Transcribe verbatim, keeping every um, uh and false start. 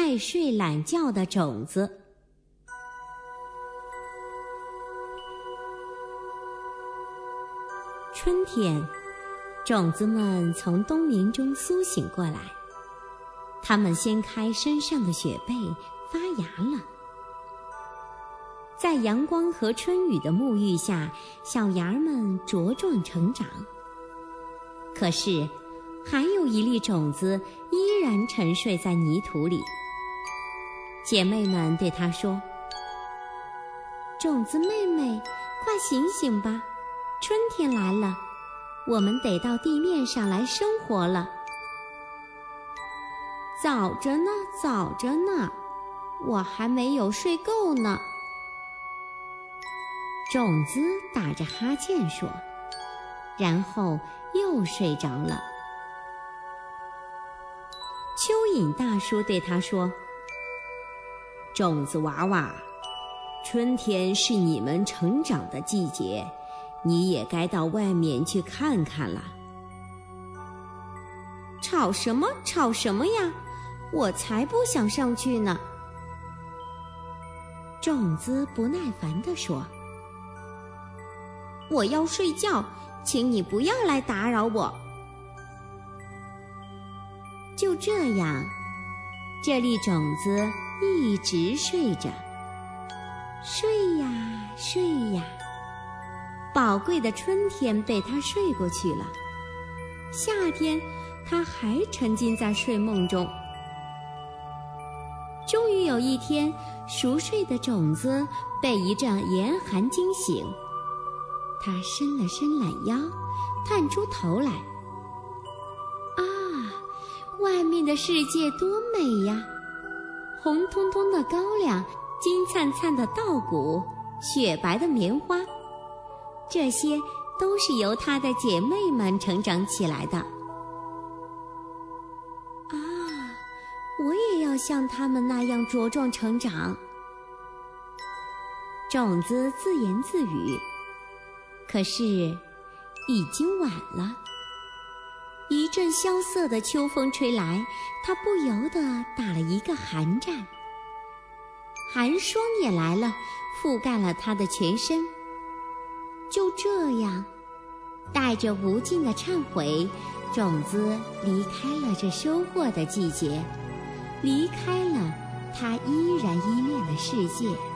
爱睡懒觉的种子。春天，种子们从冬眠中苏醒过来，它们掀开身上的雪被，发芽了。在阳光和春雨的沐浴下，小芽儿们茁壮成长。可是，还有一粒种子依然沉睡在泥土里。姐妹们对它说：“种子妹妹，快醒醒吧！春天来了，我们得到地面上来生活了。”早着呢，早着呢，我还没有睡够呢。种子打着哈欠说，然后又睡着了。蚯蚓大叔对他说：“种子娃娃，春天是你们成长的季节，你也该到外面去看看了。”吵什么吵什么呀，我才不想上去呢。种子不耐烦地说：“我要睡觉，请你不要来打扰我。”就这样，这粒种子一直睡着，睡呀睡呀，宝贵的春天被它睡过去了。夏天，它还沉浸在睡梦中。终于有一天，熟睡的种子被一阵严寒惊醒。它伸了伸懒腰，探出头来。啊，外面的世界多美呀！红彤彤的高粱，金灿灿的稻谷，雪白的棉花，这些都是由它的姐妹们成长起来的。啊，我也要像它们那样茁壮成长。种子自言自语。可是，已经晚了。一阵萧瑟的秋风吹来，它不由得打了一个寒战。寒霜也来了，覆盖了它的全身。就这样，带着无尽的忏悔，种子离开了这收获的季节，离开了它依然依恋的世界。